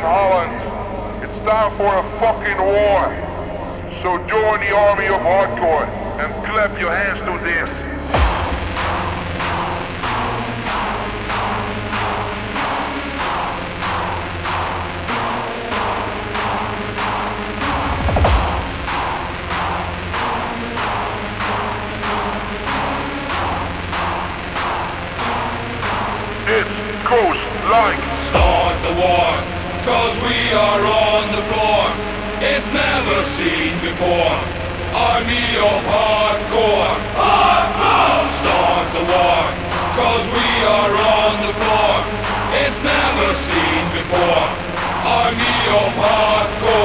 Holland. It's time for a fucking war. So join the army of hardcore and clap your hands to this. It's Ghost like. Start the war, cause we are on the floor. It's never seen before. Army of hardcore. Hardcore! Start the war, cause we are on the floor. It's never seen before. Army of hardcore.